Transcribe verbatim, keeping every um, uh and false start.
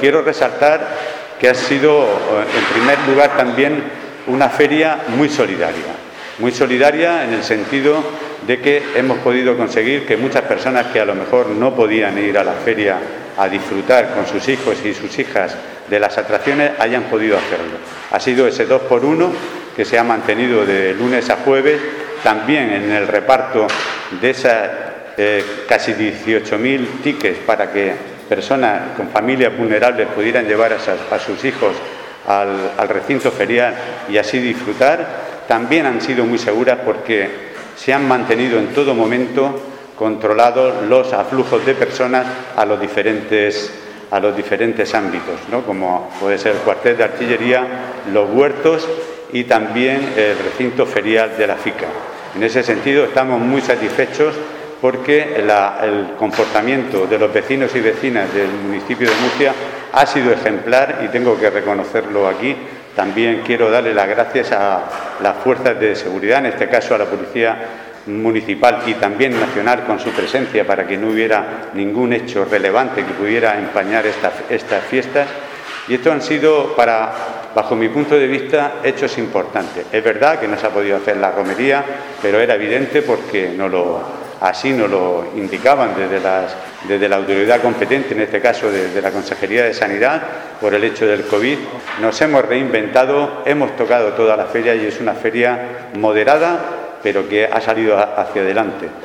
quiero resaltar que ha sido, en primer lugar, también una feria muy solidaria. Muy solidaria en el sentido de que hemos podido conseguir que muchas personas que a lo mejor no podían ir a la feria a disfrutar con sus hijos y sus hijas de las atracciones hayan podido hacerlo. Ha sido ese dos por uno que se ha mantenido de lunes a jueves, también en el reparto de esas eh, casi dieciocho mil tickets para que personas con familias vulnerables pudieran llevar a, esas, a sus hijos al, al recinto ferial y así disfrutar. También han sido muy seguras porque se han mantenido en todo momento controlados los aflujos de personas a los diferentes, a los diferentes ámbitos, ¿no? Como puede ser el cuartel de artillería, los huertos y también el recinto ferial de la FICA. En ese sentido estamos muy satisfechos porque la, el comportamiento de los vecinos y vecinas del municipio de Murcia ha sido ejemplar y tengo que reconocerlo aquí. También quiero darle las gracias a las fuerzas de seguridad, en este caso a la Policía Municipal y también nacional con su presencia para que no hubiera ningún hecho relevante que pudiera empañar esta, estas fiestas. Y estos han sido, para, bajo mi punto de vista, hechos importantes. Es verdad que no se ha podido hacer la romería, pero era evidente porque no lo... Así nos lo indicaban desde, las, desde la autoridad competente, en este caso desde la Consejería de Sanidad, por el hecho del COVID. Nos hemos reinventado, hemos tocado toda la feria y es una feria moderada, pero que ha salido hacia adelante.